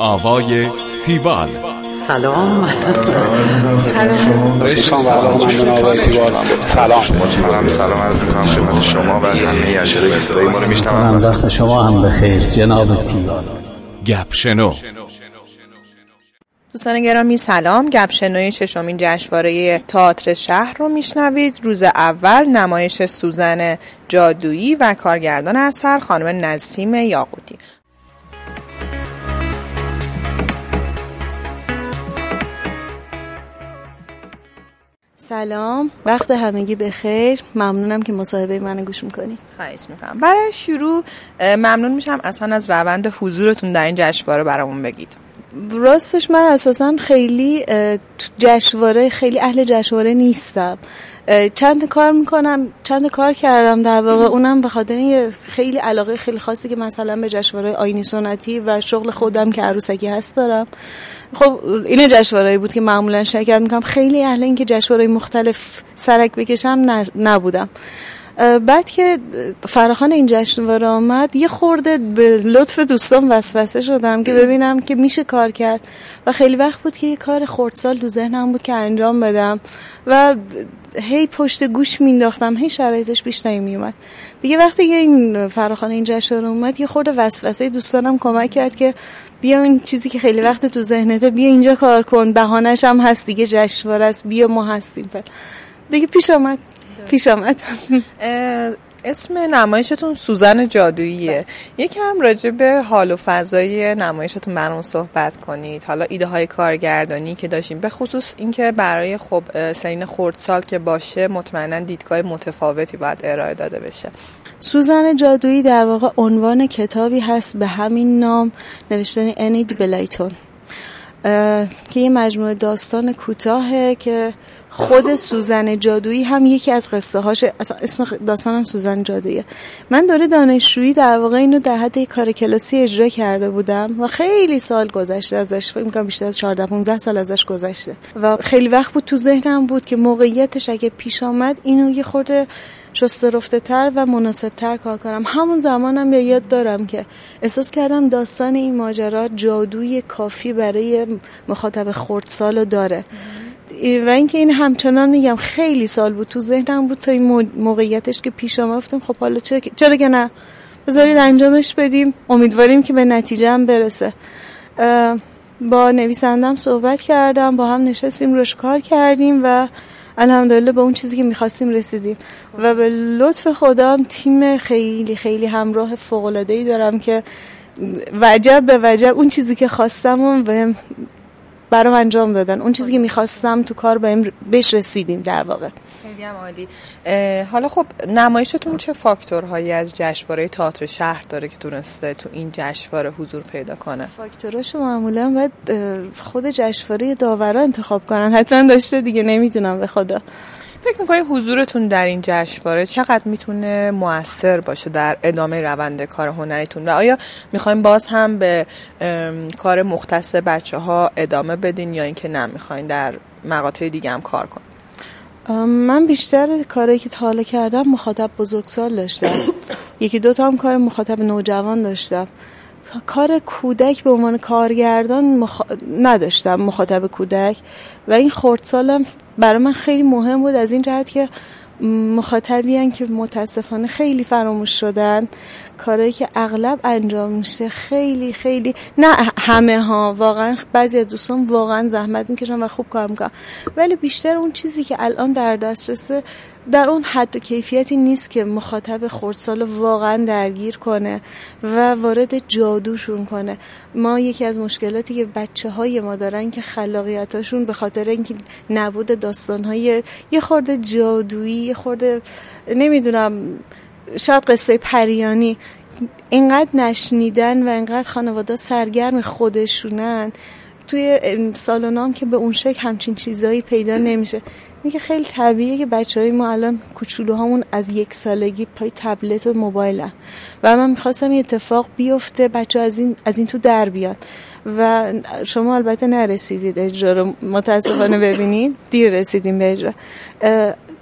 آوای تیوال. سلام. سلام عرض می‌کنم خدمت شما و همه اجزای صدای ما رو میشنوند. وقت شما هم بخیر جناب تیوال. گپ شنو. دوستان گرامی سلام. گپ شنوی ششمین جشنواره تئاتر شهر رو میشنوید. روز اول نمایش سوزن جادویی و کارگردان اثر خانم نسیم یاقوتی. سلام، وقت همگی بخیر. ممنونم که مصاحبه منو گوش میکنید. خواهش میکنم. برای شروع ممنون میشم اصلا از روند حضورتون در این جشنواره برامون بگید. راستش من اساسا خیلی خیلی اهل جشنواره نیستم. چند کار کردم در واقع، اونم به خاطر خیلی علاقه خیلی خاصی که مثلا به جشنواره آیینی سنتی و شغل خودم که عروسکی هست دارم. خب این جشنواره‌ای بود که معمولا شرکت میکنم. خیلی اهل این که جشنواره مختلف سرک بکشم نبودم. بعد که فراخوان این جشنواره آمد یه خورده به لطف دوستان وسوسه شدم که ببینم که میشه کار کرد و خیلی وقت بود که یه کار خردسال تو ذهنم بود که انجام بدم و هی پشت گوش مینداختم، هی شرایطش پیش نمیومد. دیگه وقتی که این فراخوان این جشنواره اومد یه خورده وسوسه دوستانم کمک کرد که بیا این چیزی که خیلی وقت تو ذهنته بیا اینجا کار کن، بهانه‌ش هم هست دیگه، جشنواره است، بیا ما هستیم. دیگه پیش آمد. اسم نمایشتون سوزن جادوییه. یکم راجع به حال و فضای نمایشتون برامون صحبت کنید. حالا ایده های کارگردانی که داشتیم، به خصوص اینکه برای سرین خردسال که باشه مطمئنا دیدگاه متفاوتی باید ارائه داده بشه. سوزن جادویی در واقع عنوان کتابی هست به همین نام، نوشته انید بلایتون، که یه مجموعه داستان کوتاهه که خود سوزن جادویی هم یکی از قصه هاش. اسم داستانم سوزن جادوییه. من دوره دانشجویی در واقع اینو در حد یک کار کلاسی اجرا کرده بودم و خیلی سال گذشته ازش، فکر می‌کنم بیشتر از 14-15 سال ازش گذشته و خیلی وقت بود تو ذهنم بود که موقعیتش اگه پیش آمد اینو یه خورده شسته رفته تر و مناسب تر کار کنم. همون زمانم یاد دارم که احساس کردم داستان این ماجرا جادوی کافی برای مخاطب خردسالو داره و اینکه این همچنان میگم خیلی سال بود تو ذهنم بود تا این موقعیتش که پیش آمد. خب حالا چرا که نه، بذارید انجامش بدیم، امیدواریم که به نتیجه هم برسه. با نویسندم صحبت کردم، با هم نشستیم روش کار کردیم و الحمدلله به اون چیزی که می‌خواستیم رسیدیم و به لطف خدا تیم خیلی خیلی همراه فوق‌العاده‌ای دارم که وجب به وجب اون چیزی که خواستم و برام انجام دادن، اون چیزی که می‌خواستم تو کار بهش رسیدیم در واقع. خیلی هم عالی. حالا خب نمایشتون چه فاکتورهایی از جشنواره تئاتر شهر داره که تونسته تو این جشنواره حضور پیدا کنه؟ فاکتوراشو معمولا باید خود جشنواره داورا انتخاب کنن، حتما داشته دیگه، نمیدونم به خدا. فکر می‌کنید حضورتون در این جشنواره چقدر میتونه مؤثر باشه در ادامه روند کار هنریتون و آیا می‌خواید باز هم به کار مختص بچه‌ها ادامه بدین یا اینکه نه می‌خواید در مقاطع دیگه هم کار کنید؟ من بیشتر کاری که تا حالا کردم مخاطب بزرگسال داشتم. یکی دو تا هم کار مخاطب نوجوان داشتم. کار کودک به عنوان کارگردان نداشتم، مخاطب کودک، و این خردسالم برای من خیلی مهم بود از این جهت که مخاطبی هستن که متاسفانه خیلی فراموش شدن. کارهایی که اغلب انجام میشه خیلی خیلی، نه همه ها، واقعا بعضی از دوستان واقعا زحمت میکشن و خوب کار میکنن، ولی بیشتر اون چیزی که الان در دسترسه در اون حد و کیفیتی نیست که مخاطب خردسال واقعا درگیر کنه و وارد جادوشون کنه. ما یکی از مشکلاتی که بچه‌های ما دارن که خلاقیتاشون به خاطر اینکه نبود داستان‌های یه خورده جادویی، یه خورده نمیدونم شاید قصه پریانی اینقدر نشنیدن و اینقدر خانواده سرگرم خودشونن، توی سالنام که به اون شکل همچین چیزایی پیدا نمیشه. میگه خیلی طبیعیه که بچهای ما الان کوچولوهامون از 1 سالگی پای تبلت و موبایلن و من میخواستم این اتفاق بیفته، بچه‌ها از این تو در بیان و شما البته نرسیدید اجرا رو متاسفانه ببینید، دیر رسیدیم به اجرا.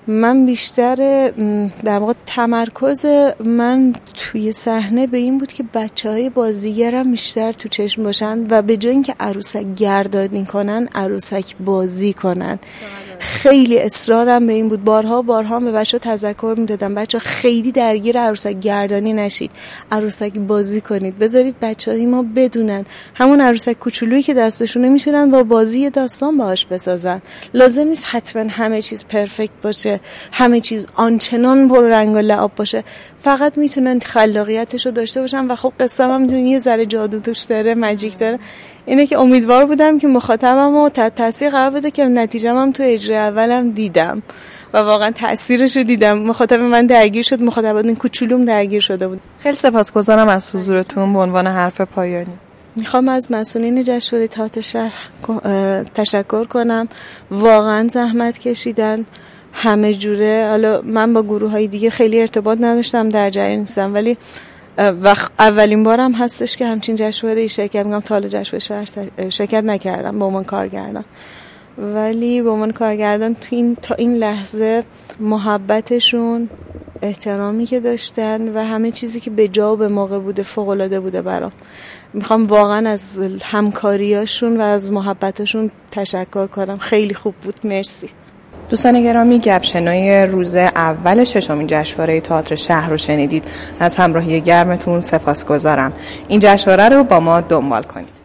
من بیشتر در واقع تمرکز من توی صحنه به این بود که بچه‌های بازیگرم بیشتر تو چشم باشن و به جای اینکه عروسک گردانی کنن عروسک بازی کنن. خیلی اصرارم به این بود. بارها به بچه‌ها تذکر میدادم بچه‌ها خیلی درگیر عروسک گردانی نشید، عروسک بازی کنید، بذارید بچه‌های ما بدونن همون عروسک کوچولویی که دستشونه میتونن با بازی داستان باهاش بسازن. لازم نیست حتما همه چیز پرفکت باشه، همه چیز آنچنان پر رنگ و لعاب باشه، فقط میتونن خلاقیتشو داشته باشن. و خب قصه هم میتونن یه ذره جادو توش داره، ماجیک داره. اینه که امیدوار بودم که مخاطبمو تاثیر قرار بده که نتیجه‌م هم تو اجرای اولم دیدم و واقعا تاثیرشو دیدم. مخاطب من درگیر شد، مخاطبات کوچولوم درگیر شده بود. خیلی سپاسگزارم از حضورتون. به عنوان حرف پایانی میخوام از مسئولین جشنواره تئاتر شهر تشکر کنم. واقعا زحمت کشیدن همه جوره. حالا من با گروه‌های دیگه خیلی ارتباط نداشتم، در جریان نیستم، ولی اولین بارم هستش که همچین جشنواره‌ای شرکت می‌کنم. تا حالا جشنواره شهر شرکت نکردم به عنوان کارگردان، ولی به عنوان کارگردان تا این لحظه محبتشون، احترامی که داشتن و همه چیزی که به جا و به موقع بوده فوق‌العاده بوده برام. میخوام واقعا از همکاریاشون و از محبتشون تشکر کنم. خیلی خوب بود. مرسی. دوستان گرامی، گپ شنوی روز اول ششمین جشنواره تئاتر شهر رو شنیدید. از همراهی گرمتون سپاسگزارم. این جشنواره رو با ما دنبال کنید.